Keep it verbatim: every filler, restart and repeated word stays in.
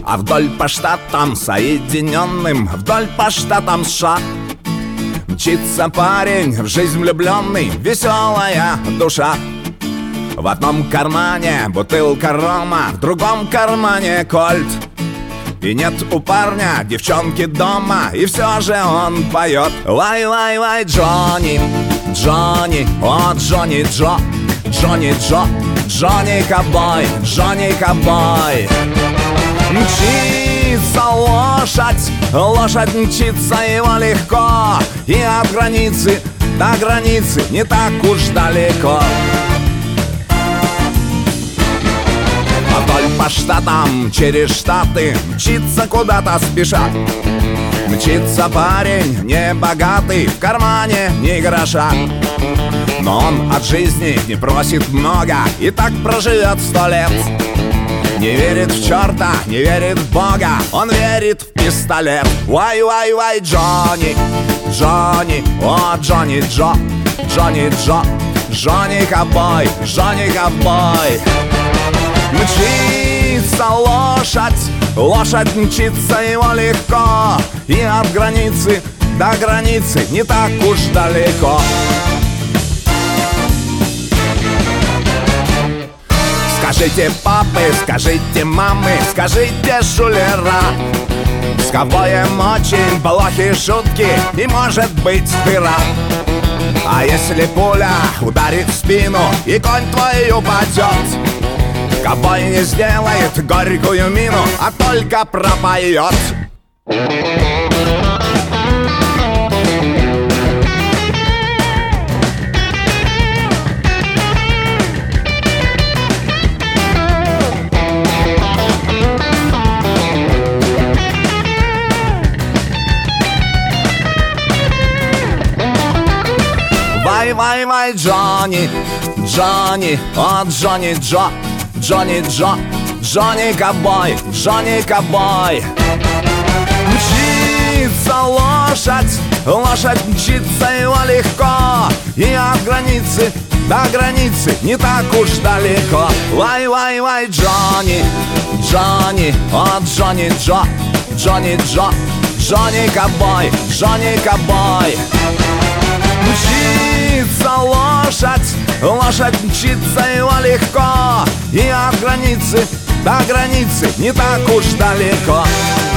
А вдоль по штатам Соединенным, вдоль по штатам США мчится парень, в жизнь влюбленный, веселая душа. В одном кармане бутылка рома, в другом кармане кольт. И нет у парня девчонки дома, и все же он поет: лай-лай-лай, Джонни, Джонни, о, Джонни Джо, Джонни Джо, Джонни ковбой, Джонни ковбой. Мчится лошадь, лошадь мчится его легко, и от границы до границы не так уж далеко. Вдоль по штатам, через штаты мчится куда-то спеша. Мчится парень небогатый, в кармане ни гроша. Но он от жизни не просит много, и так проживет сто лет. Не верит в черта, не верит в Бога, он верит в пистолет. Вай-вай-вай, Джонни, Джонни, о, Джонни Джо, Джонни Джо, Джонни ковбой, Джонни ковбой. Мчится лошадь, лошадь мчится его легко, и от границы до границы не так уж далеко. Скажите папы, скажите мамы, скажите шулера, с ковбоем очень плохие шутки и может быть дыра. А если пуля ударит в спину и конь твой упадет, ковбой не сделает горькую мину, а только пропоет: вай-вай-вай, Джонни, Джонни, о, Джонни Джо, Джонни Джо, Джонни ковбой, Джонни ковбой. Мчится лошадь, лошадь мчится его легко, и от границы до границы не так уж далеко. Вай-вай-вай, Джонни, Джонни, о, Джонни Джо, Джонни Джо, Джонни ковбой, Джонни ковбой. Мчится лошадь, лошадь мчится его легко, и от границы до границы не так уж далеко.